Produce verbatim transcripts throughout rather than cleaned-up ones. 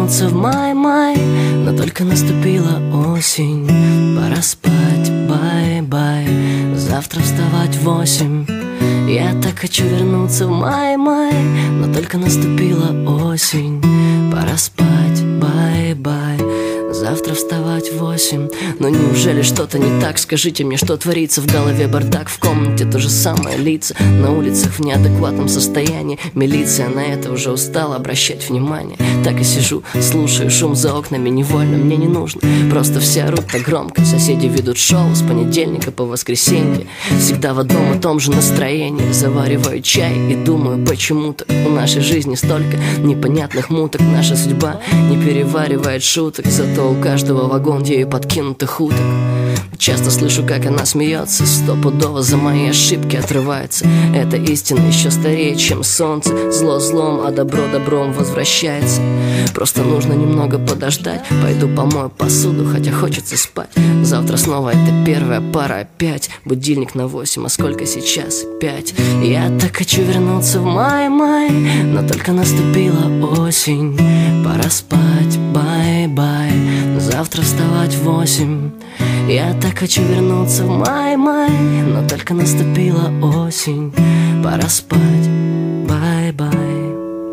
вернуться в май-май, но только наступила осень. Пора спать, бай-бай, завтра вставать в восемь. Я так хочу вернуться в май-май, но только наступила осень. Пора спать, бай-бай, завтра вставать в восемь. Но неужели что-то не так? Скажите мне, что творится в голове? Бардак в комнате, то же самое лица на улицах в неадекватном состоянии. Милиция на это уже устала обращать внимание. Так и сижу, слушаю шум за окнами невольно. Мне не нужно, просто все орут так громко. Соседи ведут шоу с понедельника по воскресенье. Всегда в одном и том же настроении. Завариваю чай и думаю, почему-то у нашей жизни столько непонятных муток. Наша судьба не переваривает шуток, зато у каждого вагон ею подкинутых уток. Часто слышу, как она смеется, стопудово за мои ошибки отрывается. Эта истина еще старее, чем солнце. Зло злом, а добро добром возвращается. Просто нужно немного подождать. Пойду помою посуду, хотя хочется спать. Завтра снова это первая пара опять. Будильник на восемь, а сколько сейчас? Пять. Я так хочу вернуться в май-май, но только наступила осень. Пора спать, бай-бай, завтра вставать в восемь. Я так хочу вернуться в май-май, но только наступила осень. Пора спать, бай-бай.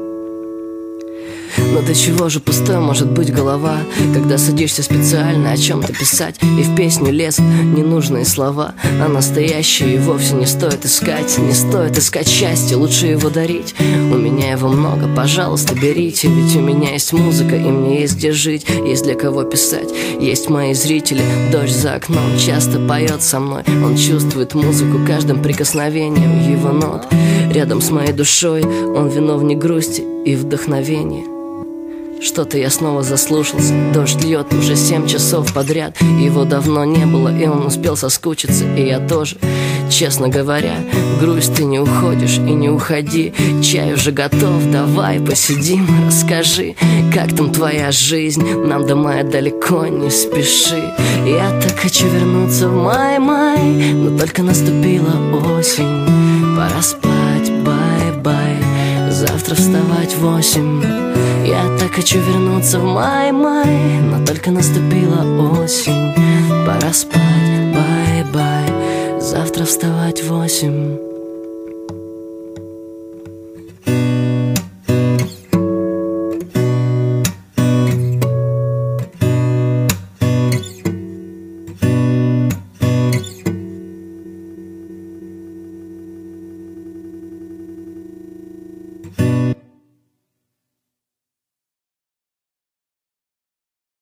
Но до чего же пустой может быть голова, когда садишься специально о чем-то писать, и в песню лезут ненужные слова, а настоящее и вовсе не стоит искать. Не стоит искать счастье, лучше его дарить. У меня его много, пожалуйста, берите. Ведь у меня есть музыка, и мне есть где жить, есть для кого писать. Есть мои зрители, дождь за окном часто поет со мной. Он чувствует музыку каждым прикосновением его нот. Рядом с моей душой он виновник грусти и вдохновения. Что-то я снова заслушался. Дождь льет уже семь часов подряд. Его давно не было, и он успел соскучиться. И я тоже, честно говоря. Грусть, ты не уходишь и не уходи. Чай уже готов, давай посидим. Расскажи, как там твоя жизнь? Нам до мая далеко, не спеши. Я так хочу вернуться в май-май, но только наступила осень. Пора спать, бай-бай, завтра вставать в восемь. Я так хочу вернуться в май-май, но только наступила осень. Пора спать, бай-бай, завтра вставать в восемь.